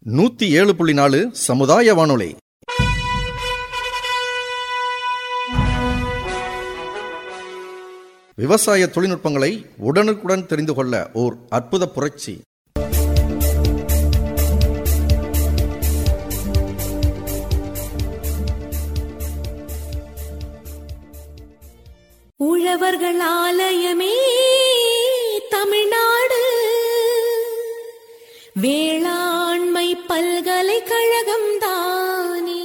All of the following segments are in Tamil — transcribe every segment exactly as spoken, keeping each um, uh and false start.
நூத்தி ஏழு புள்ளி நாலு சமுதாய வானொலி. விவசாய தொழில்நுட்பங்களை உடனுக்குடன் தெரிந்து கொள்ள ஓர் அற்புத புரட்சி. உழவர்கள் ஆலயமே தமிழ்நாடு, வேளாண்மை பல்கலைக்கழகம் தானே.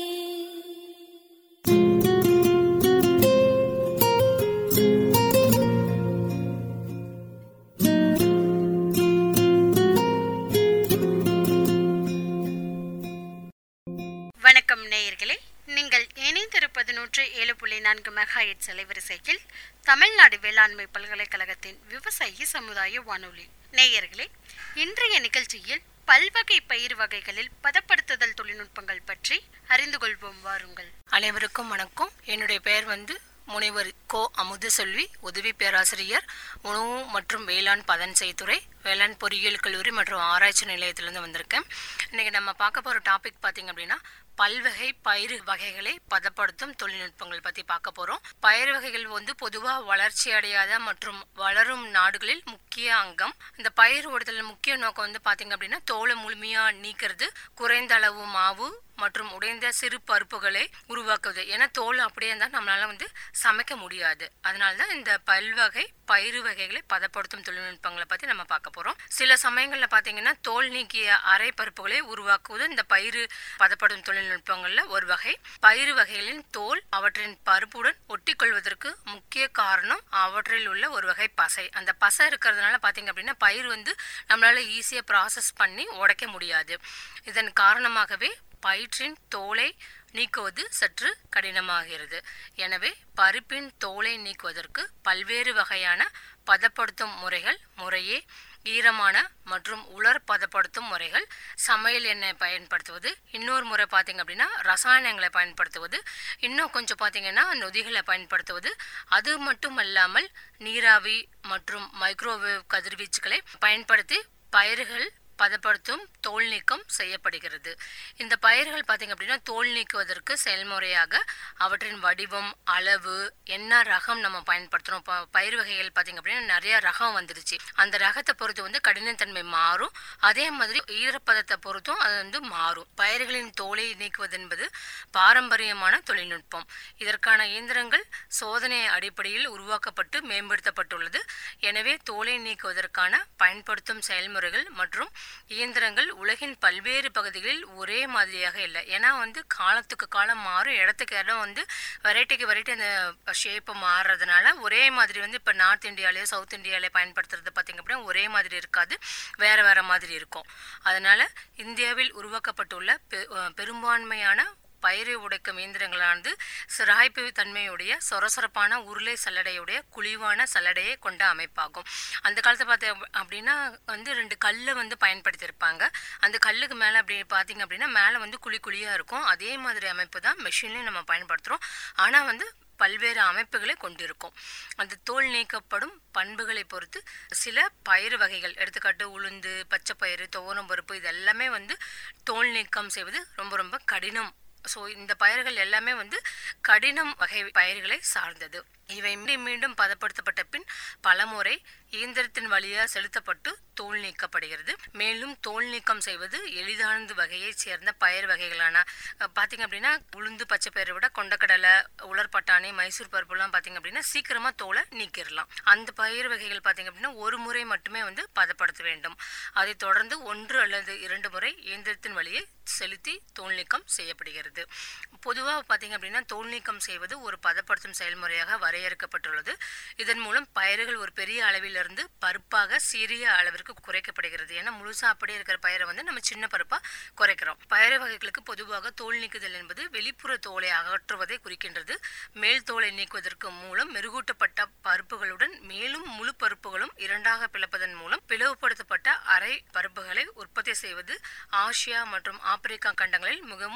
வணக்கம் நேயர்களே, நீங்கள் இணைந்திருப்பது நூற்று ஏழு புள்ளி நான்கு மெகாஹெர்ட்ஸ் அலைவரிசையில் தமிழ்நாடு வேளாண்மை பல்கலைக்கழகத்தின் விவசாயி சமுதாய வானொலி. நேயர்களே, இன்றைய நிகழ்ச்சியில் பல்வகை பயிர் வகைகளில் பதப்படுத்துதல் தொழில்நுட்பங்கள் பற்றி அறிந்து கொள்வோம். வாருங்கள். அனைவருக்கும் வணக்கம். என்னுடைய பெயர் வந்து முனைவர் கோ அமுதசெல்வி, உதவி பேராசிரியர், உணவு மற்றும் வேளாண் பதன் செய்துறை, வேளாண் பொறியியல் கல்லூரி மற்றும் ஆராய்ச்சி நிலையத்திலிருந்து வந்திருக்கேன். இன்னைக்கு நம்ம பார்க்க போகிற டாபிக் பார்த்தீங்க அப்படின்னா பல்வகை பயிர் வகைகளை பதப்படுத்தும் தொழில்நுட்பங்கள் பற்றி பார்க்க போகிறோம். பயிர் வகைகள் வந்து பொதுவாக வளர்ச்சி அடையாத மற்றும் வளரும் நாடுகளில் முக்கிய அங்கம். இந்த பயிர் ஓடுதல் முக்கிய நோக்கம் வந்து பார்த்தீங்க அப்படின்னா தோலை முழுமையாக நீக்கிறது, குறைந்த அளவு மாவு மற்றும் உடைந்த சிறு பருப்புகளை உருவாக்குவது. ஏன்னா தோல் அப்படியே இருந்தால் நம்மளால வந்து சமைக்க முடியாது. அதனால தான் இந்த பல்வகை பயிர் வகைகளை பதப்படுத்தும் தொழில்நுட்பங்களை பற்றி நம்ம பார்க்க போகிறோம். சில சமயங்களில் பார்த்தீங்கன்னா தோல் நீக்கிய அரை பருப்புகளை உருவாக்குவது இந்த பயிர் பதப்படுத்தும் தொழில்நுட்பங்களில் ஒரு வகை. பயிர் வகைகளின் தோல் அவற்றின் பருப்புடன் ஒட்டி கொள்வதற்கு முக்கிய காரணம் அவற்றில் உள்ள ஒரு வகை பசை. அந்த பசை இருக்கிறதுனால பார்த்தீங்க அப்படின்னா பயிர் வந்து நம்மளால ஈஸியாக ப்ராசஸ் பண்ணி உடைக்க முடியாது. இதன் காரணமாகவே பயிற்றின் தோலை நீக்குவது சற்று கடினமாகிறது. எனவே பருப்பின் தோலை நீக்குவதற்கு பல்வேறு வகையான பதப்படுத்தும் முறைகள், முறையே ஈரமான மற்றும் உலர் பதப்படுத்தும் முறைகள், சமையல் எண்ணெய் பயன்படுத்துவது, இன்னொரு முறை பார்த்தீங்க அப்படின்னா ரசாயனங்களை பயன்படுத்துவது, இன்னும் கொஞ்சம் பார்த்தீங்கன்னா நொதிகளை பயன்படுத்துவது, அது மட்டும் அல்லாமல் நீராவி மற்றும் மைக்ரோவேவ் கதிர்வீச்சுகளை பயன்படுத்தி பயிர்கள் பதப்படுத்தும் தோல் நீக்கம் செய்யப்படுகிறது. இந்த பயிர்கள் பார்த்தீங்க அப்படின்னா தோல் நீக்குவதற்கு செயல்முறையாக அவற்றின் வடிவம், அளவு, என்ன ரகம் நம்ம பயன்படுத்துகிறோம். இப்போ பயிர் வகைகள் பார்த்தீங்க அப்படின்னா நிறைய ரகம் வந்துருச்சு. அந்த ரகத்தை பொறுத்து வந்து கடினத்தன்மை மாறும். அதே மாதிரி ஈரப்பதத்தை பொறுத்தும் அது வந்து மாறும். பயிர்களின் தோலை நீக்குவது என்பது பாரம்பரியமான தொழில்நுட்பம். இதற்கான இயந்திரங்கள் சோதனை அடிப்படையில் உருவாக்கப்பட்டு மேம்படுத்தப்பட்டுள்ளது. எனவே தோலை நீக்குவதற்கான பயன்படுத்தும் செயல்முறைகள் மற்றும் இயந்திரங்கள் உலகின் பல்வேறு பகுதிகளில் ஒரே மாதிரியாக இல்லை. ஏன்னா வந்து காலத்துக்கு காலம் மாறும், இடத்துக்கு இடம் வந்து வெரைட்டிக்கு வெரைட்டி அந்த ஷேப்பு மாறுறதுனால ஒரே மாதிரி வந்து இப்போ நார்த் இந்தியாவிலேயோ சவுத் இந்தியாவிலே பயன்படுத்துறது பார்த்திங்க அப்படின்னா ஒரே மாதிரி இருக்காது, வேறு வேறு மாதிரி இருக்கும். அதனால் இந்தியாவில் உருவாக்கப்பட்டுள்ள பெ பெரும்பான்மையான பயிரை உடைக்கும் இயந்திரங்களானது சிராய்ப்பு தன்மையுடைய சொரசொரப்பான உருளை சல்லடையுடைய குழிவான சல்லடையை கொண்ட அமைப்பாகும். அந்த காலத்தை பார்த்து அப்படின்னா வந்து ரெண்டு கல்லை வந்து பயன்படுத்தியிருப்பாங்க. அந்த கல்லுக்கு மேலே அப்படி பார்த்தீங்க அப்படின்னா மேலே வந்து குழி குழியாக இருக்கும். அதே மாதிரி அமைப்பு தான் மெஷின்லையும் நம்ம பயன்படுத்துகிறோம். ஆனால் வந்து பல்வேறு அமைப்புகளை கொண்டிருக்கும். அந்த தோல் நீக்கப்படும் பண்புகளை பொறுத்து சில பயிர் வகைகள், எடுத்துக்காட்டு உளுந்து, பச்சை பயிறு, துவரம் பருப்பு, இது எல்லாமே வந்து தோல் நீக்கம் செய்வது ரொம்ப ரொம்ப கடினம். ஸோ இந்த பயிர்கள் எல்லாமே வந்து கடினம் வகை பயிர்களை சார்ந்தது. இவை மீண்டும் மீண்டும் பதப்படுத்தப்பட்ட பின் பலமுறை இயந்திரத்தின் வழியாக செலுத்தப்பட்டு தோல் நீக்கப்படுகிறது. மேலும் தோல் நீக்கம் செய்வது எளிதானது வகையை சேர்ந்த பயிர் வகைகளான பார்த்தீங்க அப்படின்னா உளுந்து, பச்சை பயிரை விட கொண்டக்கடலை, உலர் பட்டாணி, மைசூர் பருப்புலாம் பார்த்தீங்க அப்படின்னா சீக்கிரமாக தோலை நீக்கிடலாம். அந்த பயிர் வகைகள் பார்த்தீங்க அப்படின்னா ஒரு முறை மட்டுமே வந்து பதப்படுத்த வேண்டும். அதை தொடர்ந்து ஒன்று அல்லது இரண்டு முறை இயந்திரத்தின் வழியை செலுத்தி தோல் நீக்கம் செய்யப்படுகிறது. பொதுவாக பார்த்தீங்க அப்படின்னா தோல் நீக்கம் செய்வது ஒரு பதப்படுத்தும் செயல்முறையாக வரையறுக்கப்பட்டுள்ளது. இதன் மூலம் பயிர்கள் ஒரு பெரிய அளவிலிருந்து பருப்பாக சிறிய அளவிற்கு குறைக்கப்படுகிறது. ஏன்னா முழுசா அப்படியே இருக்கிற பயிரை வந்து நம்ம சின்ன பருப்பா குறைக்கிறோம். பயிர் வகைகளுக்கு பொதுவாக தோல் நீக்குதல் என்பது வெளிப்புற தோலை அகற்றுவதை குறிக்கின்றது. மேல் தோலை நீக்குவதற்கு மூலம் மெருகூட்டப்பட்ட பருப்புகளுடன் மேலும் முழு பருப்புகளும் இரண்டாக பிளப்பதன் மூலம் பிளவுபடுத்தப்பட்ட அரை பருப்புகளை உற்பத்தி செய்வது ஆசியா மற்றும் ஆப்பிரிக்கா கண்டங்களில் மிகவும்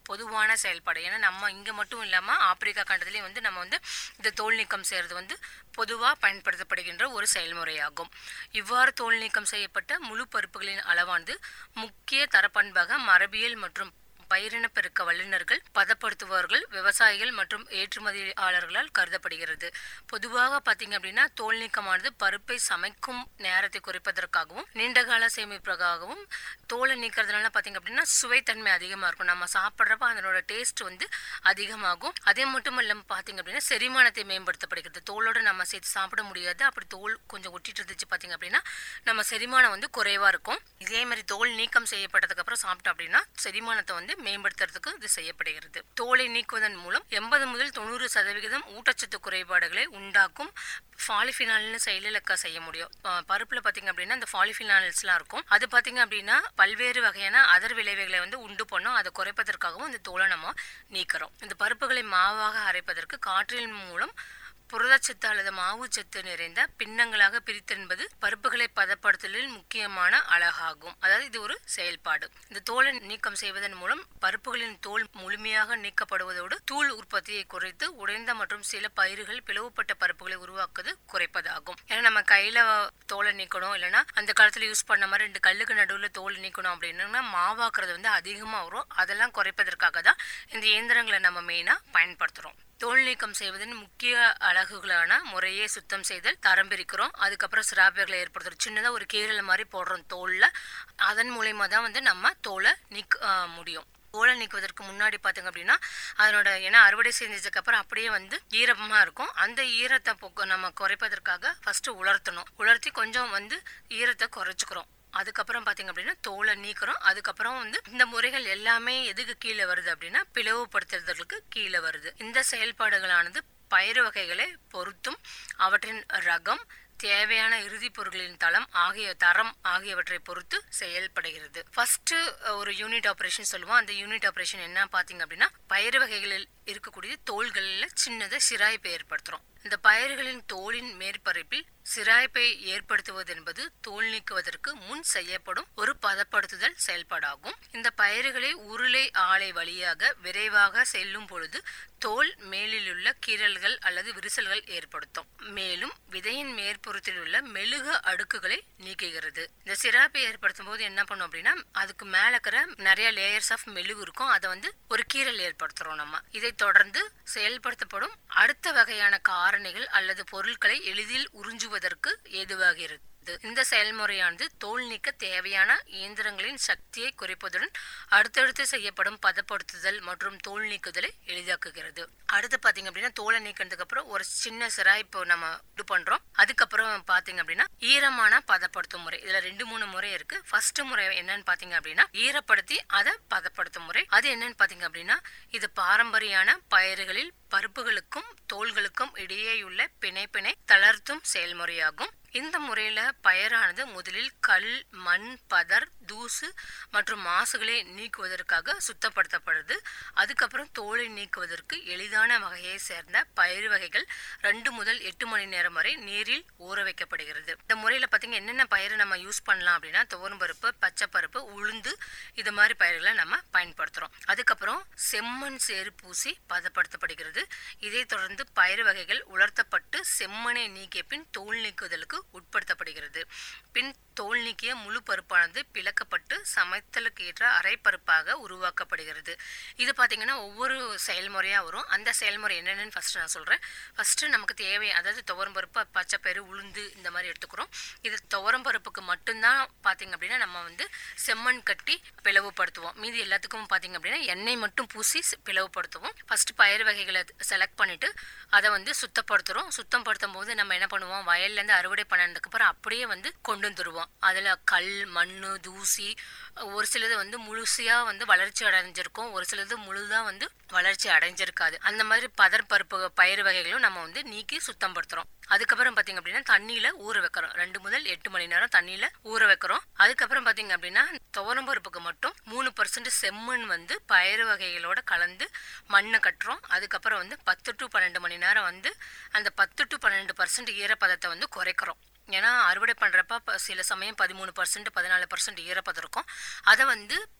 பொதுவான செயல்பாடு. ஏன்னா நம்ம இங்கே மட்டும் இல்லாமல் ஆப்பிரிக்கா கண்டத்துலேயும் வந்து நம்ம வந்து இந்த தோல் நீக்கம் செய்கிறது வந்து பொதுவாக பயன்படுத்தப்படுகின்ற ஒரு செயல்முறையாகும். இவ்வாறு தோல் நீக்கம் செய்யப்பட்ட முழு பருப்புகளின் அளவானது முக்கிய தரப்பண்பாக மரபியல் மற்றும் பயிரின பெருக்க வல்லுநர்கள், பதப்படுத்துபவர்கள், விவசாயிகள் மற்றும் ஏற்றுமதியாளர்களால் கருதப்படுகிறது. பொதுவாக பார்த்தீங்க அப்படின்னா தோல் நீக்கமானது பருப்பை சமைக்கும் நேரத்தை குறைப்பதற்காகவும் நீண்டகால சேமிப்பதற்காகவும் தோலை நீக்கிறதுனால பார்த்தீங்க அப்படின்னா சுவைத்தன்மை அதிகமாக இருக்கும். நம்ம சாப்பிட்றப்ப அதனோட டேஸ்ட் வந்து அதிகமாகும். அதே மட்டும் இல்லாமல் பார்த்தீங்க அப்படின்னா செரிமானத்தை மேம்படுத்தப்படுகிறது. தோலோடு நம்ம சேர்த்து சாப்பிட முடியாது. அப்படி தோல் கொஞ்சம் ஒட்டிட்டு இருந்துச்சு பார்த்தீங்க அப்படின்னா நம்ம செரிமானம் வந்து குறைவாக இருக்கும். இதே மாதிரி தோல் நீக்கம் செய்யப்பட்டதுக்கு அப்புறம் சாப்பிட்டோம் அப்படின்னா செரிமானத்தை வந்து மேம்படுத்துறதுக்கு இது செய்யப்படுகிறது. தோலை நீக்குவதன் மூலம் எண்பது முதல் தொண்ணூறு சதவிகிதம் ஊட்டச்சத்து குறைபாடுகளை உண்டாக்கும் பாலிஃபினால்னு செயலிழக்க செய்ய முடியும். பருப்புல பாத்தீங்க அப்படின்னா இந்த பாலிஃபினால்ஸ்லாம் இருக்கும். அது பாத்தீங்க அப்படின்னா பல்வேறு வகையான அதர் விளைவுகளை வந்து உண்டு பண்ணும். அதை குறைப்பதற்காகவும் இந்த தோலை நம்ம நீக்கிறோம். இந்த பருப்புகளை மாவாக அரைப்பதற்கு காற்றின் மூலம் புரதச்சத்து அல்லது மாவுச்சத்து நிறைந்த பின்னங்களாக பிரித்தென்பது பருப்புகளை பதப்படுத்தலில் முக்கியமான அழகாகும். அதாவது இது ஒரு செயல்பாடு. இந்த தோலை நீக்கம் செய்வதன் மூலம் பருப்புகளின் தோல் முழுமையாக நீக்கப்படுவதோடு தூள் உற்பத்தியை குறைத்து உடைந்த மற்றும் சில பயிர்கள் பிளவுபட்ட பருப்புகளை உருவாக்குவது குறைப்பதாகும். ஏன்னா நம்ம கையில தோலை நீக்கணும், இல்லைன்னா அந்த காலத்துல யூஸ் பண்ண மாதிரி ரெண்டு கல்லுக்கு நடுவில் தோல் நீக்கணும் அப்படின்னா மாவாக்குறது வந்து அதிகமா வரும். அதெல்லாம் குறைப்பதற்காக தான் இந்த இயந்திரங்களை நம்ம மெயினா பயன்படுத்துறோம். தோல் நீக்கம் செய்வதன் முக்கிய அழகுகளான முறையே சுத்தம் செய்தல், தரம் பிரிக்கிறோம், அதுக்கப்புறம் சிராப்பைகளை ஏற்படுத்துறோம். சின்னதா ஒரு கீரல் மாதிரி போடுறோம் தோல்ல. அதன் மூலயமா தான் வந்து நம்ம தோலை நீக்க முடியும். தோலை நீக்குவதற்கு முன்னாடி பார்த்தீங்க அப்படின்னா அதனோட ஏன்னா அறுவடை செஞ்சதுக்கு அப்புறம் அப்படியே வந்து ஈரமா இருக்கும். அந்த ஈரத்தை போக்க நம்ம குறைப்பதற்காக ஃபர்ஸ்ட் உலர்த்தணும். உலர்த்தி கொஞ்சம் வந்து ஈரத்தை குறைச்சிக்கிறோம். அதுக்கப்புறம் பார்த்தீங்க அப்படின்னா தோலை நீக்கிறோம். அதுக்கப்புறம் வந்து இந்த முறைகள் எல்லாமே எதுக்கு கீழே வருது அப்படின்னா பிளவுபடுத்துறதுக்கு கீழே வருது. இந்த செயல்பாடுகளானது பயிறு வகைகளை பொறுத்தும் அவற்றின் ரகம், தேவையான இறுதி பொருட்களின் தளம் ஆகிய தரம் ஆகியவற்றை பொறுத்து செயல்படுகிறது. ஃபர்ஸ்ட் ஒரு யூனிட் ஆபரேஷன் சொல்லுவோம். அந்த யூனிட் ஆபரேஷன் என்ன பார்த்தீங்க அப்படின்னா பயிறு வகைகளில் இருக்கக்கூடிய தோள்களில் சின்னதை சிராய்ப்பை ஏற்படுத்துறோம். இந்த பயிர்களின் தோலின் மேற்பரப்பில் சிராய்ப்பை ஏற்படுத்துவது என்பது தோல் நீக்குவதற்கு முன் செய்யப்படும் ஒரு பதப்படுத்துதல் செயல்பாடாகும். இந்த பயிர்களை உருளை ஆலை வழியாக விரைவாக செல்லும் பொழுது தோல் மேலிலுள்ள கீறல்கள் அல்லது விரிசல்கள் ஏற்படுத்தும். மேலும் விதையின் மேற்புறத்தில் உள்ள மெழுகு அடுக்குகளை நீக்குகிறது. இந்த சிராய்ப்பை ஏற்படுத்தும் போது என்ன பண்ணும் அப்படின்னா அதுக்கு மேல இருக்கிற நிறைய லேயர்ஸ் ஆஃப் மெழுகு இருக்கும். அதை வந்து ஒரு கீறல் ஏற்படுத்துறோம் நம்ம. இதை தொடர்ந்து செயல்படுத்தப்படும் அடுத்த வகையான காரணிகள் அல்லது பொருட்களை எளிதில் உறிஞ்சுவதற்கு ஏதுவாகிறது. இந்த செயல்முறையானது தோல் நீக்க தேவையான இயந்திரங்களின் சக்தியை குறைப்பதுடன் அடுத்தடுத்து செய்யப்படும் பதப்படுத்துதல் மற்றும் தோல் நீக்குதலை எளிதாக்குகிறது. அடுத்து பாத்தீங்க அப்படின்னா தோலை நீக்கிறதுக்கு அப்புறம் ஒரு சின்ன சிராய்ப்பு நம்ம இது பண்றோம். அதுக்கப்புறம் பாத்தீங்க அப்படின்னா ஈரமான பதப்படுத்தும் முறை. இதுல ரெண்டு மூணு முறை இருக்கு. ஃபர்ஸ்ட் முறை என்னன்னு பாத்தீங்க அப்படின்னா ஈரப்படுத்தி அதை பதப்படுத்தும் முறை. அது என்னன்னு பாத்தீங்க அப்படின்னா இது பாரம்பரியான பயிர்களில் பருப்புகளுக்கும் தோள்களுக்கும் இடையேயுள்ள பிணைப்பினை தளர்த்தும் செயல்முறையாகும். இந்த முறையில பயிரானது முதலில் கல், மண், பதர், தூசு மற்றும் மாசுகளை நீக்குவதற்காக சுத்தப்படுத்தப்படுது. அதுக்கப்புறம் தோலை நீக்குவதற்கு எளிதான வகையை சேர்ந்த பயிர் வகைகள் ரெண்டு முதல் எட்டு மணி நேரம் வரை நீரில் ஊற வைக்கப்படுகிறது. இந்த முறையில பாத்தீங்க என்னென்ன பயிரை நம்ம யூஸ் பண்ணலாம் அப்படின்னா துவரம் பருப்பு, பச்சை பருப்பு, உளுந்து இது மாதிரி பயிர்களை நம்ம பயன்படுத்துறோம். அதுக்கப்புறம் செம்மண் சேறு பூசி பதப்படுத்தப்படுகிறது. இதை தொடர்ந்து பயிர் வகைகள் உலர்த்தப்பட்டு செம்மணை நீக்கிய பின் தோல் நீக்குதலுக்கு உட்படுத்தப்படுகிறது. பின் தோல் நீக்கிய முழு பருப்பானது பிளக்கப்பட்டு சமைத்தலுக்கு ஏற்ற அரை பருப்பாக உருவாக்கப்படுகிறது. இது பாத்தீங்கன்னா ஒவ்வொரு செயல்முறையா வரும். அந்த செயல்முறை என்னென்னு ஃபர்ஸ்ட் நான் சொல்றேன். ஃபர்ஸ்ட் நமக்கு தேவை அதாவது துவரம் பருப்பு, பச்சை பயிறு, உளுந்து இந்த மாதிரி எடுத்துக்கிறோம். இது துவரம் பருப்புக்கு மட்டும்தான் பாத்தீங்க அப்படின்னா நம்ம வந்து செம்மண் கட்டி பிளவுபடுத்துவோம். மீதி எல்லாத்துக்கும் பாத்தீங்க அப்படின்னா எண்ணெய் மட்டும் பூசி பிளவுபடுத்துவோம். ஃபர்ஸ்ட் பயிர் வகைகளை செலக்ட் பண்ணிட்டு அதை வந்து சுத்தப்படுத்துறோம். சுத்தம் படுத்தும் போது நம்ம என்ன பண்ணுவோம், வயல்ல இருந்து அறுவடை பண்ணதுக்கு அப்புறம் அப்படியே வந்து கொண்டு வந்துருவோம். அதுல கல், மண்ணு, தூசி, ஒரு சிலது வந்து முழுசையா வந்து வளர்ச்சி அடைஞ்சிருக்கும், ஒரு சிலது முழுதா வந்து வளர்ச்சி அடைஞ்சிருக்காது. அந்த மாதிரி பதர் பருப்பு பயிர் வகைகளும் நம்ம வந்து நீக்கி சுத்தம் படுத்துறோம். அதுக்கப்புறம் பாத்தீங்க அப்படின்னா தண்ணியில ஊற வைக்கிறோம். ரெண்டு முதல் எட்டு மணி நேரம் தண்ணியில ஊற வைக்கிறோம். அதுக்கப்புறம் பாத்தீங்க அப்படின்னா துவரம் பருப்புக்கு மட்டும் மூணு பர்சன்ட் செம்மண் வந்து பயிர் வகைகளோட கலந்து மண்ணை கட்டுறோம். அதுக்கப்புறம் வந்து பத்து டு பன்னெண்டு மணி நேரம் வந்து அந்த பத்து டு பன்னெண்டு பர்சன்ட் ஈரப்பதத்தை வந்து குறைக்கிறோம். ஏன்னா அறுவடை பண்றப்ப சில சமயம் பதிமூணு பர்சன்ட் பதினாலு பர்சன்ட் ஈரப்பதம் இருக்கும். அதை வந்து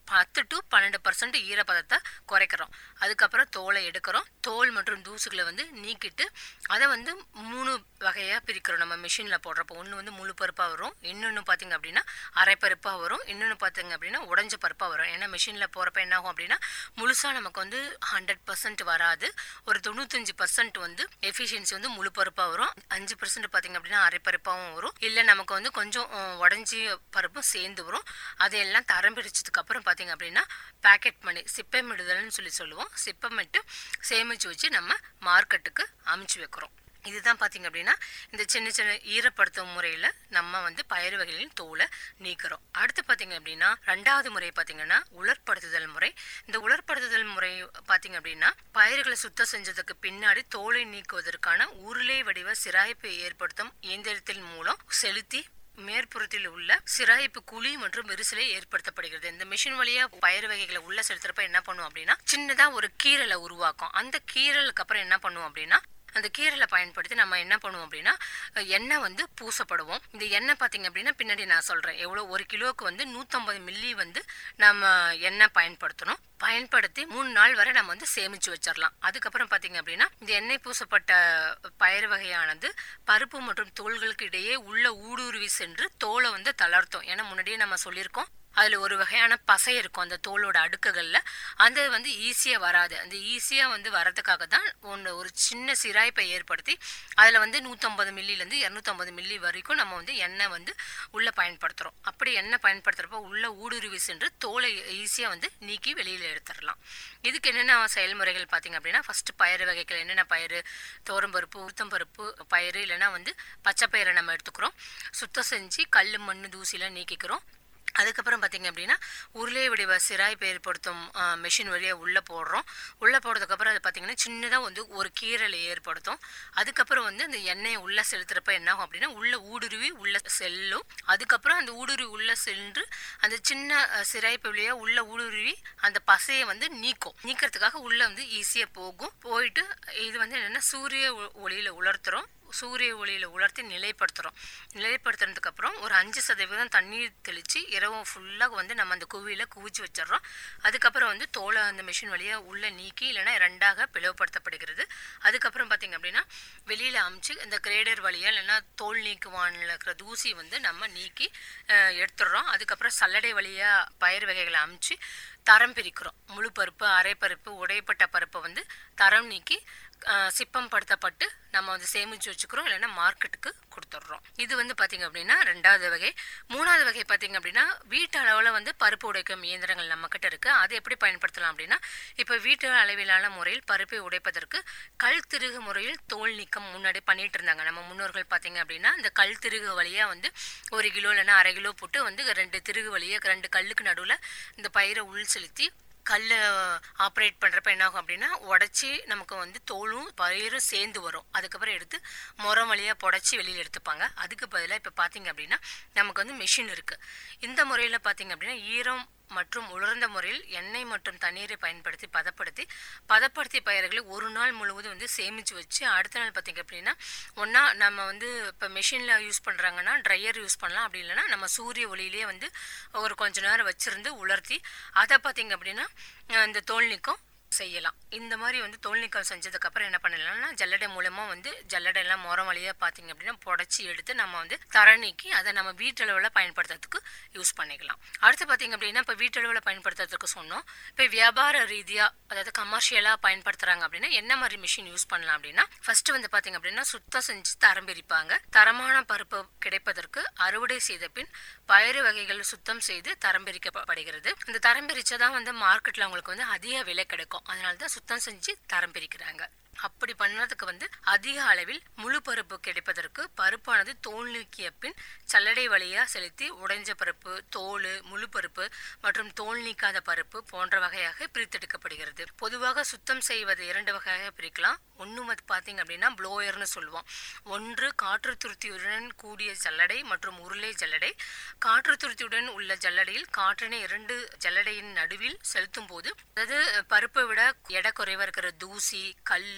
பத்து டு பன்னெண்டு பர்சன்ட் ஈரப்பதத்தை குறைக்கிறோம். அதுக்கப்புறம் தோலை எடுக்கிறோம். தோல் மற்றும் தூசுகளை வந்து நீக்கிட்டு அதை வந்து மூணு வகையாக பிரிக்கிறோம். நம்ம மிஷினில் போடுறப்போ ஒன்று வந்து முழு பருப்பாக வரும், இன்னொன்று பார்த்திங்க அப்படின்னா அரைப்பருப்பாக வரும், இன்னொன்று பார்த்திங்க அப்படின்னா உடஞ்ச பருப்பாக வரும். ஏன்னா மிஷினில் போகிறப்ப என்ன ஆகும் அப்படின்னா முழுசாக நமக்கு வந்து ஹண்ட்ரட் பர்சன்ட் வராது. ஒரு தொண்ணூத்தஞ்சு பர்சன்ட் வந்து எஃபிஷியன்சி வந்து முழு பருப்பாக வரும், அஞ்சு பர்சன்ட் பார்த்திங்க அப்படின்னா அரைப்பருப்பாகவும் வரும், இல்லை நமக்கு வந்து கொஞ்சம் உடஞ்சி பருப்பும் சேர்ந்து வரும். அதையெல்லாம் தரம் பிரிச்சதுக்கு அப்புறம் பார்த்திங்க அப்படின்னா பேக்கெட் பண்ணி சிப்பமிடுதல்னு சொல்லி சொல்லுவோம். சிப்பமிட்டு சேமித்து வச்சு நம்ம மார்க்கெட்டுக்கு அமுச்சு வைக்கிறோம். இதுதான் பார்த்திங்க அப்படின்னா இந்த சின்ன சின்ன ஈரப்படுத்தும் முறையில் நம்ம வந்து பயிறு வகைகளின் தோலை நீக்கிறோம். அடுத்து பார்த்திங்க அப்படின்னா ரெண்டாவது முறை பார்த்திங்கன்னா உலர்படுத்துதல் முறை. இந்த உலர்படுத்துதல் முறை பார்த்திங்க அப்படின்னா பயிர்களை சுத்தம் செஞ்சதுக்கு பின்னாடி தோலை நீக்குவதற்கான உருளை வடிவ சிராய்ப்பை ஏற்படுத்தும் இயந்திரத்தின் மூலம் செலுத்தி மேற்புறத்தில் உள்ள சிராய்ப்பு குழி மற்றும் விரிசலை ஏற்படுத்தப்படுகிறது. இந்த மிஷின் வழியா பயிர் வகைகளை உள்ள செலுத்துறப்ப என்ன பண்ணுவோம் அப்படின்னா சின்னதா ஒரு கீரலை உருவாக்கும். அந்த கீரலுக்கு அப்புறம் என்ன பண்ணுவோம் அப்படின்னா அந்த கீரலை பயன்படுத்தி நம்ம என்ன பண்ணுவோம் அப்படின்னா எண்ணெய் வந்து பூசப்படுவோம். இந்த எண்ணெய் பார்த்தீங்க அப்படின்னா பின்னாடி நான் சொல்றேன் எவ்வளோ. ஒரு கிலோவுக்கு வந்து நூற்றம்பது மில்லி வந்து நம்ம எண்ணெய் பயன்படுத்தணும். பயன்படுத்தி மூணு நாள் வரை நம்ம வந்து சேமிச்சு வச்சிடலாம். அதுக்கப்புறம் பார்த்தீங்க அப்படின்னா இந்த எண்ணெய் பூசப்பட்ட பயிர் வகையானது பருப்பு மற்றும் தோள்களுக்கு இடையே உள்ள ஊடுருவி சென்று தோலை வந்து தளர்த்தும். ஏன்னா முன்னாடியே நம்ம சொல்லியிருக்கோம் அதில் ஒரு வகையான பசை இருக்கும் அந்த தோலோட அடுக்குகளில். அந்த வந்து ஈஸியாக வராது. அந்த ஈஸியாக வந்து வரதுக்காக தான் ஒன்று ஒரு சின்ன சிராய்ப்பை ஏற்படுத்தி அதில் வந்து நூற்றம்பது மில்லிலேருந்து இரநூத்தம்பது மில்லி வரைக்கும் நம்ம வந்து எண்ணெய் வந்து உள்ளே பயன்படுத்துகிறோம். அப்படி எண்ணெய் பயன்படுத்துகிறப்ப உள்ளே ஊடுருவி சென்று தோலை ஈஸியாக வந்து நீக்கி வெளியில் எடுத்துடலாம். இதுக்கு என்னென்ன செயல்முறைகள் பார்த்திங்க அப்படின்னா ஃபஸ்ட்டு பயிறு வகைகள் என்னென்ன பயிறு, தோரம்பருப்பு, உளுத்தம்பருப்பு பயிறு இல்லைன்னா வந்து பச்சை பயிரை நம்ம எடுத்துக்கிறோம். சுத்தம் செஞ்சு கல் மண் தூசிலாம் நீக்கிக்கிறோம். அதுக்கப்புறம் பார்த்திங்க அப்படின்னா உருளை வடிவ சிராய்ப்பு ஏற்படுத்தும் மிஷின் வழியாக உள்ளே போடுறோம். உள்ளே போடுறதுக்கப்புறம் அது பார்த்திங்கன்னா சின்னதாக வந்து ஒரு கீரலை ஏற்படுத்தும். அதுக்கப்புறம் வந்து அந்த எண்ணெயை உள்ளே செலுத்துறப்ப என்ன ஆகும் அப்படின்னா உள்ளே ஊடுருவி உள்ளே செல்லும். அதுக்கப்புறம் அந்த ஊடுருவி உள்ளே சென்று அந்த சின்ன சிராய்ப்பு வழியாக உள்ளே ஊடுருவி அந்த பசையை வந்து நீக்கும். நீக்கிறதுக்காக உள்ளே வந்து ஈஸியாக போகும். போயிட்டு இது வந்து என்னென்னா சூரிய ஒளியில் உலர்த்துறோம். சூரிய ஒளியில் உலர்த்தி நிலைப்படுத்துகிறோம். நிலைப்படுத்துறதுக்கு அப்புறம் ஒரு அஞ்சு சதவீதம் தண்ணீர் தெளித்து இரவும் ஃபுல்லாக வந்து நம்ம அந்த குவியில் குவிச்சு வச்சிடறோம். அதுக்கப்புறம் வந்து தோலை அந்த மிஷின் வழியாக உள்ளே நீக்கி இல்லைன்னா ரெண்டாக பிளவுபடுத்தப்படுகிறது. அதுக்கப்புறம் பார்த்திங்க அப்படின்னா வெளியில் அமுச்சு இந்த கிரேடர் வழியாக இல்லைன்னா தோல் நீக்குவானில் இருக்கிற தூசி வந்து நம்ம நீக்கி எடுத்துடுறோம். அதுக்கப்புறம் சல்லடை வழியாக பயிர் வகைகளை அமுச்சு தரம் பிரிக்கிறோம். முழு பருப்பு, அரைப்பருப்பு, உடைப்பட்ட பருப்பை வந்து தரம் நீக்கி சிப்பம் படுத்தப்பட்டு நம்ம வந்து சேமித்து வச்சுக்கிறோம் இல்லைன்னா மார்க்கெட்டுக்கு கொடுத்துட்றோம். இது வந்து பார்த்திங்க அப்படின்னா ரெண்டாவது வகை. மூணாவது வகை பார்த்திங்க அப்படின்னா வீட்டு அளவில் வந்து பருப்பு உடைக்கும் இயந்திரங்கள் நம்மக்கிட்ட இருக்குது. அதை எப்படி பயன்படுத்தலாம் அப்படின்னா இப்போ வீட்டு அளவிலான முறையில் பருப்பை உடைப்பதற்கு கல் திருகு முறையில் தோல் நீக்கம் முன்னாடி பண்ணிட்டு இருந்தாங்க நம்ம முன்னோர்கள். பார்த்திங்க அப்படின்னா இந்த கல் திருகு வழியாக வந்து ஒரு கிலோ இல்லைன்னா அரை கிலோ போட்டு வந்து ரெண்டு திருகு வழியாக ரெண்டு கல்லுக்கு நடுவில் இந்த பயிரை உள் செலுத்தி கல் ஆப்ரேட் பண்ணுறப்ப என்ன ஆகும் அப்படின்னா உடச்சி நமக்கு வந்து தோலும் பயிரும் சேர்ந்து வரும். அதுக்கப்புறம் எடுத்து முறம் வழியாக புடச்சி வெளியில் எடுத்துப்பாங்க. அதுக்கு பதிலாக இப்போ பார்த்திங்க அப்படின்னா நமக்கு வந்து மிஷின் இருக்குது. இந்த முறையில் பார்த்திங்க அப்படின்னா ஈரம் மற்றும் உலர்ந்த முறையில் எண்ணெய் மற்றும் தண்ணீரை பயன்படுத்தி பதப்படுத்தி பதப்படுத்திய பயிர்களை ஒரு நாள் முழுவதும் வந்து சேமித்து வச்சு அடுத்த நாள் பார்த்திங்க அப்படின்னா ஒன்றா நம்ம வந்து இப்போ மிஷினில் யூஸ் பண்ணுறாங்கன்னா ட்ரையர் யூஸ் பண்ணலாம். அப்படி இல்லைன்னா நம்ம சூரிய ஒளியிலேயே வந்து ஒரு கொஞ்ச நேரம் வச்சுருந்து உலர்த்தி அதை பார்த்திங்க அப்படின்னா இந்த தோல் நீக்கம் செய்யலாம். இந்த மாதிரி வந்து தோல் நீக்கம் செஞ்சதுக்கு அப்புறம் என்ன பண்ணலாம்னா ஜல்லடை மூலமா வந்து ஜல்லடை எல்லாம் முறம் வழியா பாத்தீங்க அப்படின்னா புடச்சி எடுத்து நம்ம வந்து தர நீக்கி அதை நம்ம வீட்டளவில் பயன்படுத்துறதுக்கு யூஸ் பண்ணிக்கலாம். அடுத்து பாத்தீங்க அப்படின்னா இப்போ வீட்டளவில் பயன்படுத்துறதுக்கு சொன்னோம். இப்போ வியாபார ரீதியா அதாவது கமர்ஷியலா பயன்படுத்துறாங்க அப்படின்னா என்ன மாதிரி மிஷின் யூஸ் பண்ணலாம் அப்படின்னா ஃபர்ஸ்ட் வந்து பாத்தீங்க அப்படின்னா சுத்தம் செஞ்சு தரம் பிரிப்பாங்க. தரமான பருப்பு கிடைப்பதற்கு அறுவடை செய்த பின் பயிறு வகைகள் சுத்தம் செய்து தரம் பிரிக்கப்படுகிறது. இந்த தரம் பிரிச்சாதான் வந்து மார்க்கெட்ல உங்களுக்கு வந்து அதிக விலை கிடைக்கும். அதனாலதான் சுத்தம் செஞ்சு தரம் பிரிக்கிறாங்க. அப்படி பண்ணதுக்கு வந்து அதிக அளவில் முழு பருப்பு கிடைப்பதற்கு பருப்பானது தோல் நீக்கிய பின் சல்லடை வழியா செலுத்தி உடைஞ்ச பருப்பு, தோல், முழு பருப்பு மற்றும் தோல் நீக்காத பருப்பு போன்ற வகையாக பிரித்தெடுக்கப்படுகிறது. பொதுவாக சுத்தம் செய்வது இரண்டு வகையாக பிரிக்கலாம். ஒன்று வந்து பார்த்தீங்க அப்படின்னா ப்ளோயர்னு சொல்லுவோம். ஒன்று காற்று துருத்தியுடன் கூடிய ஜல்லடை மற்றும் உருளை ஜல்லடை. காற்று துருத்தியுடன் உள்ள ஜல்லடையில் காற்றினை இரண்டு ஜல்லடையின் நடுவில் செலுத்தும் போது அதாவது பருப்பை விட எடை குறைவா இருக்கிற தூசி, கல்,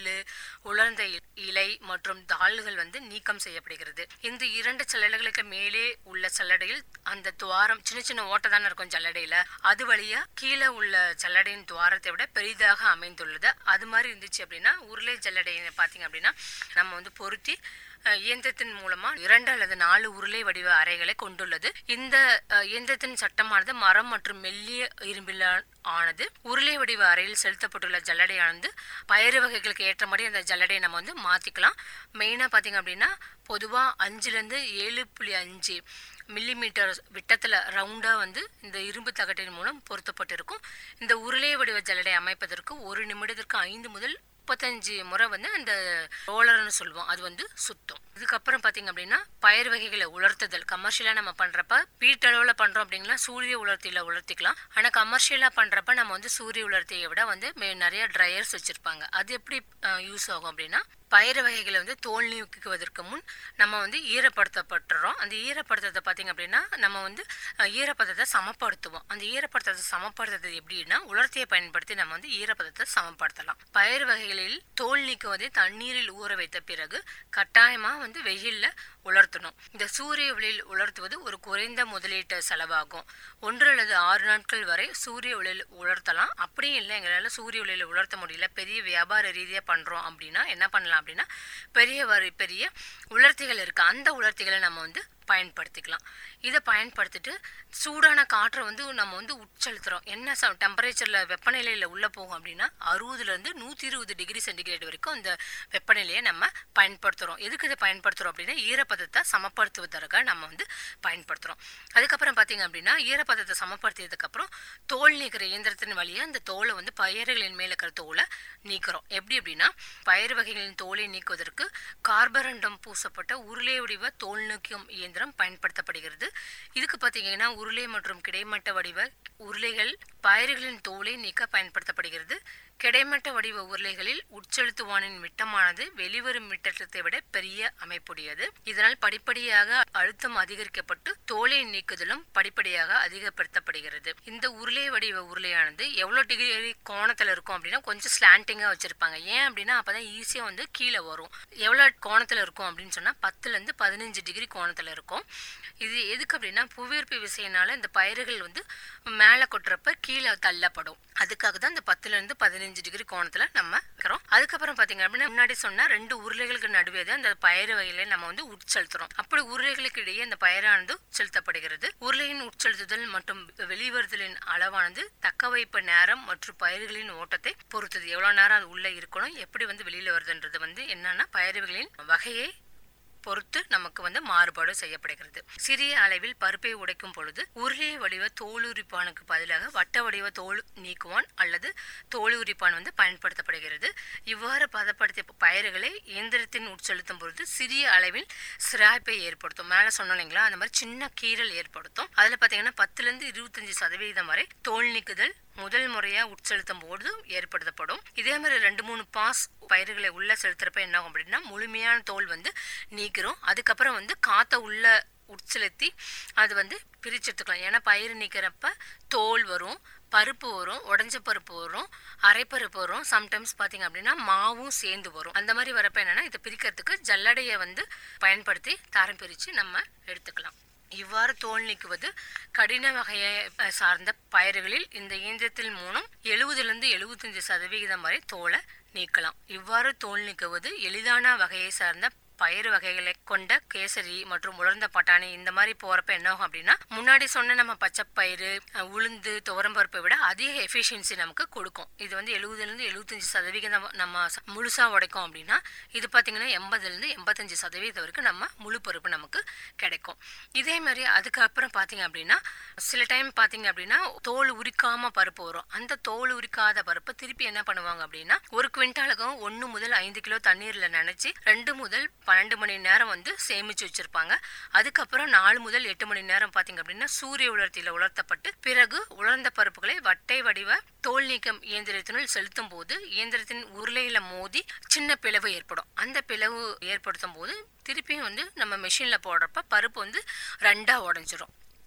எள்ளு, உலர்ந்த இலை மற்றும் தாள்கள் வந்து நீக்கம் செய்யப்படுகிறது. இந்த இரண்டு சல்லடைகளுக்கு மேலே உள்ள சல்லடையில் அந்த துவாரம் சின்ன சின்ன ஓட்டை தானே இருக்கும் சல்லடையில, அது வழியா கீழே உள்ள சல்லடையின் துவாரத்தை விட பெரிதாக அமைந்துள்ளது. அது மாதிரி இருந்துச்சு அப்படின்னா உருளை சல்லடையை பார்த்தீங்க அப்படின்னா நம்ம வந்து பொருத்தி இயந்திரத்தின் மூலமா இரண்டு அல்லது நாலு உருளை வடிவ அறைகளை கொண்டுள்ளது. இந்த இயந்திரத்தின் சட்டமானது மரம் மற்றும் மெல்லிய இரும்பில் ஆனது. உருளை வடிவ அறையில் செலுத்தப்பட்டுள்ள ஜல்லடையானது பயிறு வகைகளுக்கு ஏற்ற மாதிரி அந்த ஜல்லடையை நம்ம வந்து மாத்திக்கலாம். மெயினா பாத்தீங்க அப்படின்னா பொதுவா அஞ்சுல இருந்து ஏழு புள்ளி அஞ்சு மில்லிமீட்டர் விட்டத்துல ரவுண்டா வந்து இந்த இரும்பு தகட்டின் மூலம் பொருத்தப்பட்டிருக்கும். இந்த உருளை வடிவ ஜல்லடை அமைப்பதற்கு ஒரு நிமிடத்திற்கு ஐந்து முதல் முப்பத்தஞ்சு முறை வந்து அந்த ரோலர்னு சொல்லுவோம், அது வந்து சுத்தம். இதுக்கப்புறம் பாத்தீங்க அப்படின்னா பயிர் வகைகளை உலர்த்துதல். கமர்ஷியலா நம்ம பண்றப்ப வீட்டளவுல பண்றோம் அப்படின்னா சூரிய உலர்த்தியில உலர்த்திக்கலாம். ஆனா கமர்ஷியலா பண்றப்ப நம்ம வந்து சூரிய உலர்த்தியை விட வந்து நிறைய ட்ரையர்ஸ் வச்சிருப்பாங்க. அது எப்படி யூஸ் ஆகும் அப்படின்னா பயிர் வகைகளை வந்து தோல் நீக்குவதற்கு முன் நம்ம வந்து ஈரப்படுத்தப்பட்டுறோம். அந்த ஈரப்படுத்தத்தை பார்த்தீங்க அப்படின்னா நம்ம வந்து ஈரப்பதத்தை சமப்படுத்துவோம். அந்த ஈரப்பதத்தை சமப்படுத்துறது எப்படின்னா உலர்த்தியை பயன்படுத்தி நம்ம வந்து ஈரப்பதத்தை சமப்படுத்தலாம். பயிர் வகைகளில் தோல் நீக்குவதை தண்ணீரில் ஊற வைத்த பிறகு கட்டாயமா வந்து வெயில்ல உலர்த்தணும். இந்த சூரிய ஒளியில் உலர்த்துவது ஒரு குறைந்த முதலீட்டு செலவாகும். ஒன்று அல்லது ஆறு நாட்கள் வரை சூரிய ஒளியில் உலர்த்தலாம். அப்படியும் இல்லை எங்களால சூரிய ஒளியில் உலர்த்த முடியல, பெரிய வியாபார ரீதியா பண்றோம் அப்படின்னா என்ன பண்ணலாம் அப்படின்னா பெரிய வரி பெரிய உலர்த்திகள் இருக்கு, அந்த உலர்த்திகளை நம்ம வந்து பயன்படுத்திக்கலாம். இதை பயன்படுத்திட்டு சூடான காற்றை வந்து நம்ம வந்து உட்செலுத்துறோம். என்ன டெம்பரேச்சர்ல வெப்பநிலையில உள்ள போகும் அப்படின்னா அறுபதுல இருந்து நூத்தி இருபது டிகிரி சென்டிகிரேட் வரைக்கும் இந்த வெப்பநிலையை நம்ம பயன்படுத்துறோம். எதுக்கு இதை பயன்படுத்துறோம் அப்படின்னா ஈரப்பதத்தை சமப்படுத்துவதற்காக நம்ம வந்து பயன்படுத்துறோம். அதுக்கப்புறம் பாத்தீங்க அப்படின்னா ஈரப்பதத்தை சமப்படுத்தியதுக்கு அப்புறம் தோல் நீக்கிற இயந்திரத்தின் வழியா அந்த தோலை வந்து பயிர்களின் மேல இருக்கிற தோலை நீக்கிறோம். எப்படி அப்படின்னா பயிர் வகைகளின் தோலை நீக்குவதற்கு கார்பரண்டம் பூசப்பட்ட உருளை வடிவ தோல் நீக்கும் இயந்திரம் பயன்படுத்தப்படுகிறது. இதுக்கு பாத்தீங்கன்னா உருளை மற்றும் கிடைமட்ட வடிவ உருளைகள் பயிர்களின் தோலை நீக்க பயன்படுத்தப்படுகிறது. கிடைமட்ட வடிவ உருளைகளில் உட்செலுத்துவானின் விட்டமானது வெளிவரும் விட்டத்தை விட பெரிய அமைப்புடையது. இதனால் படிப்படியாக அழுத்தம் அதிகரிக்கப்பட்டு தோலை நீக்குதலும் படிப்படியாக அதிகப்படுத்தப்படுகிறது. இந்த உருளை வடிவ உருளையானது எவ்வளவு டிகிரி கோணத்துல இருக்கும் அப்படின்னா கொஞ்சம் ஸ்லாண்டிங்கா வச்சிருப்பாங்க. ஏன் அப்படின்னா அப்பதான் ஈஸியா வந்து கீழே வரும். எவ்வளவு கோணத்துல இருக்கும் அப்படின்னு சொன்னா பத்துல இருந்து பதினஞ்சு டிகிரி கோணத்துல இருக்கும். இது எதுக்கு அப்படின்னா புவியீர்ப்பு விசையினால இந்த பயிர்கள் வந்து மேல கொட்டுறப்ப கீழே தள்ளப்படும். அதுக்காக தான் இந்த பத்துல இருந்து பதினஞ்சு டிகிரி கோணத்துல நம்ம இருக்கிறோம். அதுக்கப்புறம் பாத்தீங்க அப்படின்னா முன்னாடி சொன்னா ரெண்டு உருளைகளுக்கு நடுவே தான் அந்த பயிர் வகையில நம்ம வந்து உட்செலுத்துறோம். அப்படி உருளைகளுக்கு இடையே இந்த பயிரானது உட்செலுத்தப்படுகிறது. உருளையின் உட்செலுத்துதல் மற்றும் வெளிவருதலின் அளவானது தக்க வைப்பு நேரம் மற்றும் பயிர்களின் ஓட்டத்தை பொறுத்தது. எவ்வளவு நேரம் அது உள்ள இருக்கணும், எப்படி வந்து வெளியில வருதுன்றது வந்து என்னன்னா பயிர்களின் வகையை பொறுத்து நமக்கு வந்து மாறுபாடு செய்யப்படுகிறது. சிறிய அளவில் பருப்பை உடைக்கும் பொழுது உருளை வடிவ தோலுரிப்பானுக்கு பதிலாக வட்ட வடிவ தோல் நீக்குவான் அல்லது தோலுரிப்பான் வந்து பயன்படுத்தப்படுகிறது. இவ்வாறு பதப்படுத்திய பயிர்களை இயந்திரத்தின் உட்செலுத்தும் பொழுது சிறிய அளவில் சிராய்ப்பை ஏற்படுத்தும். மேல சொன்னோம் இல்லைங்களா, அந்த மாதிரி சின்ன கீறல் ஏற்படுத்தும். அதுல பாத்தீங்கன்னா பத்துல இருந்து இருபத்தஞ்சு சதவீதம் வரை தோல் நீக்குதல் முதல் முறையா உட்செலுத்தும் போது ஏற்படுத்தப்படும். இதே மாதிரி ரெண்டு மூணு பாஸ் பயிர்களை உள்ள செலுத்துறப்ப என்ன ஆகும் அப்படின்னா முழுமையான தோல் வந்து நீக்கிறோம். அதுக்கப்புறம் வந்து காத்த உள்ள உட்செலுத்தி அது வந்து பிரிச்செடுத்துக்கலாம். ஏன்னா பயிர் நீக்கிறப்ப தோல் வரும், பருப்பு வரும், உடஞ்ச பருப்பு வரும், அரைப்பருப்பு வரும், சம்டைம்ஸ் பாத்தீங்க அப்படின்னா மாவும் சேர்ந்து வரும். அந்த மாதிரி வரப்ப என்னன்னா இதை பிரிக்கிறதுக்கு ஜல்லடையை வந்து பயன்படுத்தி தரம் பிரிச்சு நம்ம எடுத்துக்கலாம். இவ்வாறு தோல் நீக்குவது கடின வகையை சார்ந்த பயிர்களில் இந்த இயந்திரத்தின் மூலம் எழுபதுல இருந்து எழுபத்தஞ்சு சதவிகிதம் வரை தோலை நீக்கலாம். இவ்வாறு தோல் நீக்குவது எளிதான வகையை சார்ந்த பயிர் வகைகளை கொண்ட கேசரி மற்றும் உலர்ந்த பட்டாணி இந்த மாதிரி போறப்ப என்ன ஆகும் அப்படின்னா முன்னாடி சொன்ன நம்ம பச்சை பயிறு, உளுந்து, துவரம்பருப்பை விட அதிக எஃபிஷியன்சி நமக்கு கொடுக்கும். இது வந்து எழுபதுல இருந்து எழுபத்தஞ்சு சதவீதம் நம்ம முழுசா உடைக்கும் அப்படின்னா இது பாத்தீங்கன்னா எண்பதுல இருந்து எண்பத்தஞ்சு சதவீதம் வரைக்கும் நம்ம முழு பருப்பு நமக்கு கிடைக்கும். இதே மாதிரி அதுக்கப்புறம் பாத்தீங்க அப்படின்னா சில டைம் பாத்தீங்க அப்படின்னா தோல் உரிக்காம பருப்பு வரும். அந்த தோல் உரிக்காத பருப்பை திருப்பி என்ன பண்ணுவாங்க அப்படின்னா ஒரு குவிண்டாலுக்கும் ஒன்னு முதல் ஐந்து கிலோ தண்ணீர்ல நினைச்சு ரெண்டு முதல் பன்னெண்டு மணி நேரம் வந்து சேமிச்சு வச்சிருப்பாங்க. அதுக்கப்புறம் நாலு முதல் எட்டு மணி நேரம் பாத்தீங்க அப்படின்னா சூரிய உலர்த்தியில உலர்த்தப்பட்டு பிறகு உலர்ந்த பருப்புகளை வட்டை வடிவ தோல் நீக்கம் இயந்திரத்தினுள் செலுத்தும் போது இயந்திரத்தின் உருளையில மோதி சின்ன பிளவு ஏற்படும். அந்த பிளவு ஏற்படுத்தும் போது திருப்பியும் வந்து நம்ம மெஷின்ல போடுறப்ப பருப்பு வந்து ரெண்டா உடைஞ்சிரும்.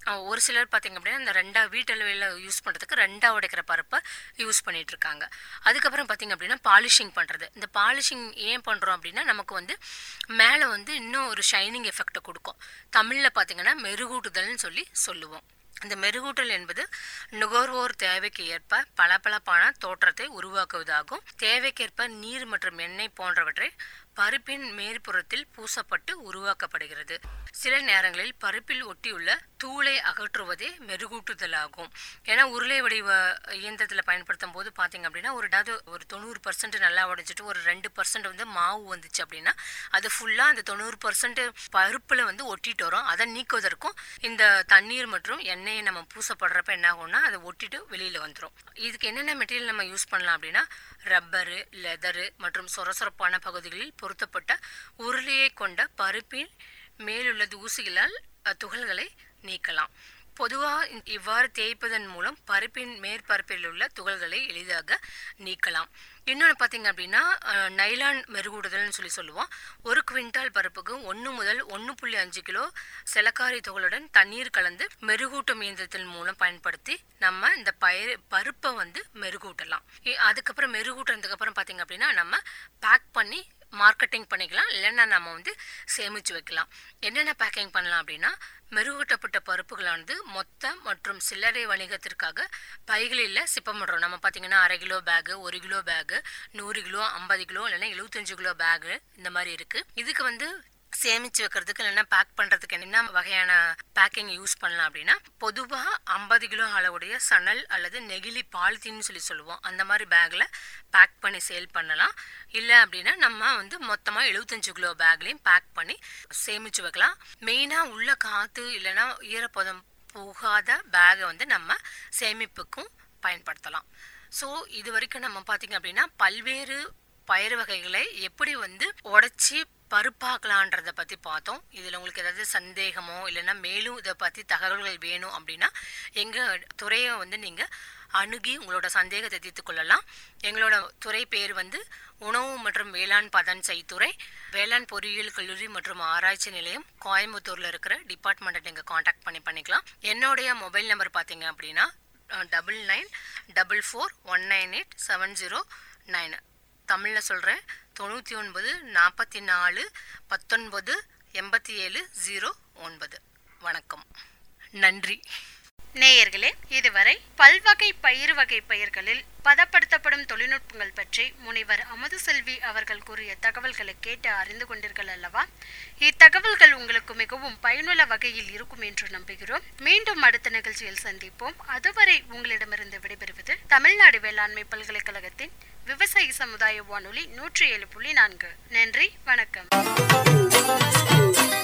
ஒரு சிலர் பார்த்தீங்க அப்படின்னா இந்த ரெண்டா வீட்டளவில் யூஸ் பண்ணுறதுக்கு ரெண்டா உடைக்கிற பருப்பை யூஸ் பண்ணிட்டு இருக்காங்க. அதுக்கப்புறம் பார்த்தீங்க அப்படின்னா பாலிஷிங் பண்ணுறது. இந்த பாலிஷிங் ஏன் பண்ணுறோம் அப்படின்னா நமக்கு வந்து மேலே வந்து இன்னும் ஒரு ஷைனிங் எஃபெக்டை கொடுக்கும். தமிழில் பார்த்தீங்கன்னா மெருகூட்டுதல்னு சொல்லி சொல்லுவோம். இந்த மெருகூட்டல் என்பது நுகர்வோர் தேவைக்கு ஏற்ப பளபளப்பான தோற்றத்தை உருவாக்குவதாகும். தேவைக்கேற்ப நீர் மற்றும் எண்ணெய் போன்றவற்றை பருப்பின் மேற்புறத்தில் பூசப்பட்டு உருவாக்கப்படுகிறது. சில நேரங்களில் பருப்பில் ஒட்டியுள்ள தூளை அகற்றுவதே மெருகூட்டுதல் ஆகும். ஏன்னா உருளை வடிவ இயந்திரத்தில் பயன்படுத்தும் போது பார்த்தீங்க அப்படின்னா ஒரு ஏதாவது ஒரு தொண்ணூறு பர்சன்ட் நல்லா உடைச்சிட்டு ஒரு ரெண்டு பர்சன்ட் வந்து மாவு வந்துச்சு அப்படின்னா அது ஃபுல்லாக அந்த தொண்ணூறு பர்சன்ட் பருப்பில் வந்து ஒட்டிட்டு வரும். அதை நீக்குவதற்கும் இந்த தண்ணீர் மற்றும் எண்ணெயை நம்ம பூசப்படுறப்ப என்ன ஆகும்னா அதை ஒட்டிட்டு வெளியில் வந்துடும். இதுக்கு என்னென்ன மெட்டீரியல் நம்ம யூஸ் பண்ணலாம் அப்படின்னா ரப்பரு, லெதரு மற்றும் சொரசொரப்பான பகுதிகளில் பொருத்தப்பட்ட உருளையை கொண்ட பருப்பின் மேலுள்ள தூசிகளால் துகள்களை நீக்கலாம். பொதுவாக இவ்வாறு தேய்ப்பதன் மூலம் பருப்பின் மேற்பரப்பில் உள்ள துகள்களை எளிதாக நீக்கலாம். இன்னொன்று பார்த்தீங்க அப்படின்னா நைலான் மெருகூடுதல்னு சொல்லி சொல்லுவோம். ஒரு குவிண்டால் பருப்புக்கு ஒன்று முதல் ஒன்று புள்ளி அஞ்சு கிலோ செலக்காரி துகளுடன் தண்ணீர் கலந்து மெருகூட்டும் இயந்திரத்தின் மூலம் பயன்படுத்தி நம்ம இந்த பயிர் பருப்பை வந்து மெருகூட்டலாம். அதுக்கப்புறம் மெருகூட்டினதுக்கு அப்புறம் பார்த்தீங்க அப்படின்னா நம்ம பேக் பண்ணி மார்க்கெட்டிங் பண்ணிக்கலாம், இல்லைன்னா நம்ம வந்து சேமித்து வைக்கலாம். என்னென்ன பேக்கிங் பண்ணலாம் அப்படின்னா மெருகூட்டப்பட்ட பருப்புகளானது மொத்த மற்றும் சில்லறை வணிகத்திற்காக பைகளில் சிப்பமிடுறோம். நம்ம பார்த்தீங்கன்னா அரை கிலோ பேகு, ஒரு கிலோ பேகு, நூறு கிலோ, ஐம்பது கிலோ இல்லைன்னா எழுபத்தஞ்சு கிலோ பேகு இந்த மாதிரி இருக்குது. இதுக்கு வந்து சேமித்து வைக்கிறதுக்கு இல்லைன்னா பேக் பண்ணுறதுக்கு என்ன வகையான பேக்கிங் யூஸ் பண்ணலாம் அப்படின்னா பொதுவாக ஐம்பது கிலோ அளவுடைய சணல் அல்லது நெகிழி பாலித்தீன்னு சொல்லி சொல்லுவோம். அந்த மாதிரி பேக்கில் பேக் பண்ணி சேல் பண்ணலாம். இல்லை அப்படின்னா நம்ம வந்து மொத்தமாக எழுபத்தஞ்சு கிலோ பேக்லேயும் பேக் பண்ணி சேமித்து வைக்கலாம். மெயினாக உள்ள காற்று இல்லைன்னா ஈரப்பதம் போகாத பேகை வந்து நம்ம சேமிப்புக்கும் பயன்படுத்தலாம். ஸோ இது வரைக்கும் நம்ம பார்த்திங்க அப்படின்னா பல்வேறு பயிர் வகைகளை எப்படி வந்து உடைச்சி பருப்பாக்கலான்றதை பற்றி பார்த்தோம். இதில் உங்களுக்கு ஏதாவது சந்தேகமோ இல்லைன்னா மேலும் இதை பற்றி தகவல்கள் வேணும் அப்படின்னா எங்கள் துறையை வந்து நீங்கள் அணுகி உங்களோட சந்தேகத்தை தீர்த்து கொள்ளலாம். எங்களோட துறை பேர் வந்து உணவு மற்றும் வேளாண் பதன் செய்துறை, வேளாண் பொறியியல் கல்லூரி மற்றும் ஆராய்ச்சி நிலையம், கோயம்புத்தூரில் இருக்கிற டிபார்ட்மெண்ட்டை நீங்கள் காண்டாக்ட் பண்ணி பண்ணிக்கலாம். என்னுடைய மொபைல் நம்பர் பார்த்தீங்க அப்படின்னா double nine double four one nine eight seven zero nine. தமிழில் சொல்கிறேன், தொண்ணூற்றி ஒன்பது நாற்பத்தி நாலு பத்தொன்பது எண்பத்தி ஏழு ஜீரோ ஒன்பது. வணக்கம், நன்றி. நேயர்களே, இதுவரை பல்வகை பயிர் வகை பயிர்களில் பதப்படுத்தப்படும் தொழில்நுட்பங்கள் பற்றி முனைவர் அமுதசெல்வி அவர்கள் கூறிய தகவல்களை கேட்டு அறிந்து கொண்டீர்கள் அல்லவா? இத்தகவல்கள் உங்களுக்கு மிகவும் பயனுள்ள வகையில் இருக்கும் என்று நம்புகிறோம். மீண்டும் அடுத்த நிகழ்ச்சியில் சந்திப்போம். அதுவரை உங்களிடமிருந்து விடைபெறுவது தமிழ்நாடு வேளாண்மை பல்கலைக்கழகத்தின் விவசாய சமுதாய வானொலி நூற்றி ஏழு புள்ளி நான்கு. நன்றி, வணக்கம்.